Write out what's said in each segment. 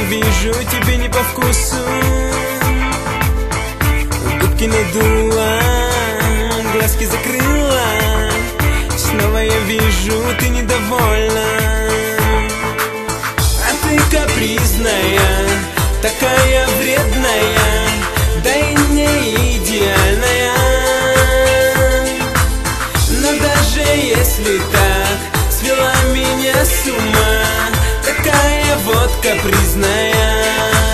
вижу, тебе не по вкусу. Губки надула, глазки закрыла. Снова я вижу, ты недовольна. А ты капризная, такая вредная, да и не идеальная. Но даже если так свела меня с ума, такая вот капризная.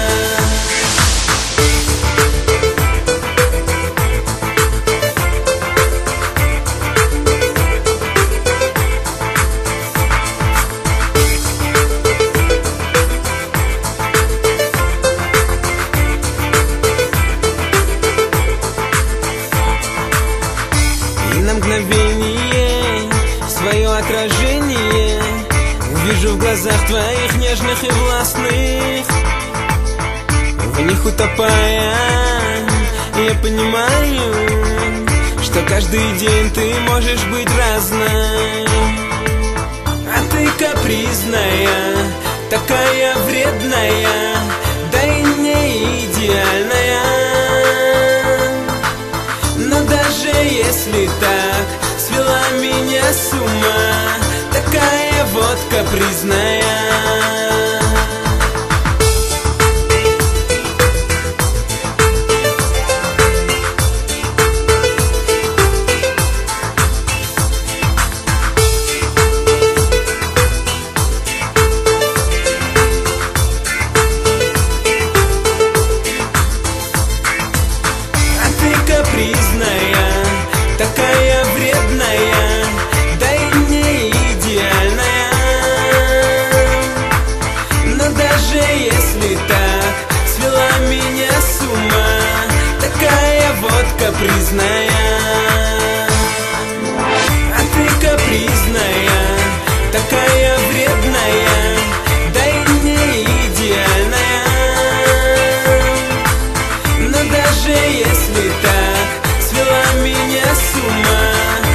На мгновение свое отражение увижу в глазах твоих нежных и властных. В них утопая, я понимаю, что каждый день ты можешь быть разной. А ты капризная, такая вредная, да и не идеальная. Но даже если так свела меня с ума, такая вот капризная. Капризная, такая вредная, да и не идеальная. Но даже если так свела меня с ума, такая вот капризная. А ты капризная, такая вредная, да и не идеальная. Но даже если так свела меня с ума,